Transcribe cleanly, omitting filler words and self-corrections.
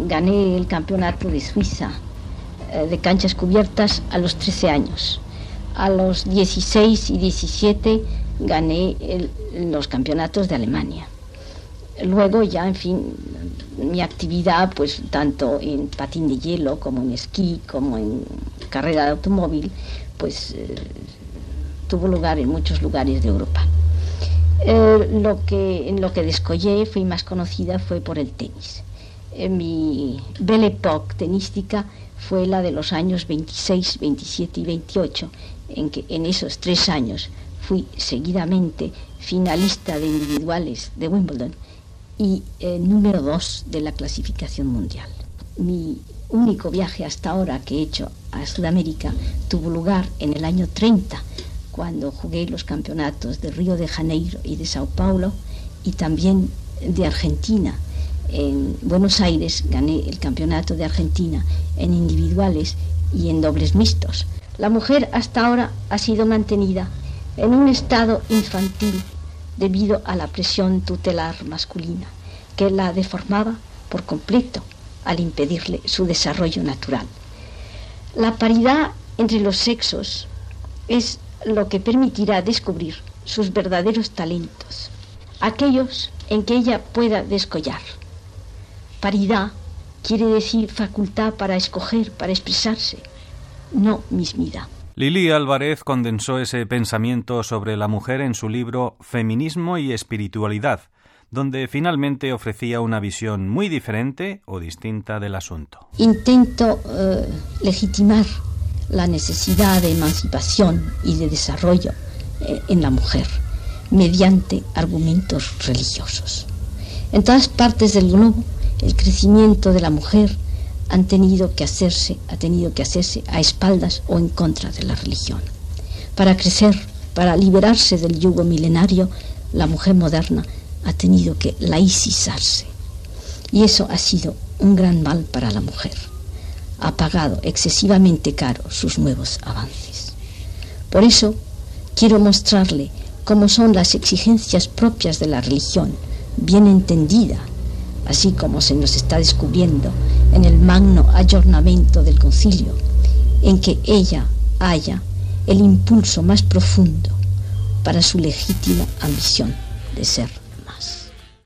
gané el campeonato de Suiza de canchas cubiertas a los 13 años. A los 16 y 17 gané los campeonatos de Alemania. Luego ya, en fin, mi actividad, pues tanto en patín de hielo como en esquí, como en carrera de automóvil, pues tuvo lugar en muchos lugares de Europa. En lo que descollé, fui más conocida, fue por el tenis. Mi Belle Époque tenística fue la de los años 26, 27 y 28, en que en esos 3 años fui seguidamente finalista de individuales de Wimbledon y número 2 de la clasificación mundial. Mi único viaje hasta ahora que he hecho a Sudamérica tuvo lugar en el año 30, cuando jugué los campeonatos de Río de Janeiro y de Sao Paulo, y también de Argentina. En Buenos Aires gané el campeonato de Argentina en individuales y en dobles mixtos. La mujer hasta ahora ha sido mantenida en un estado infantil debido a la presión tutelar masculina, que la deformaba por completo al impedirle su desarrollo natural. La paridad entre los sexos es lo que permitirá descubrir sus verdaderos talentos, aquellos en que ella pueda descollar. Paridad quiere decir facultad para escoger, para expresarse, no mismidad. Lili Álvarez condensó ese pensamiento sobre la mujer en su libro Feminismo y Espiritualidad, donde finalmente ofrecía una visión muy diferente o distinta del asunto. Intento legitimar la necesidad de emancipación y de desarrollo en la mujer mediante argumentos religiosos. En todas partes del globo, el crecimiento de la mujer ha tenido que hacerse a espaldas o en contra de la religión. Para crecer, para liberarse del yugo milenario, la mujer moderna ha tenido que laicizarse. Y eso ha sido un gran mal para la mujer. Ha pagado excesivamente caro sus nuevos avances. Por eso quiero mostrarle cómo son las exigencias propias de la religión, bien entendida, así como se nos está descubriendo en el magno ayornamiento del concilio, en que ella haya el impulso más profundo para su legítima ambición de ser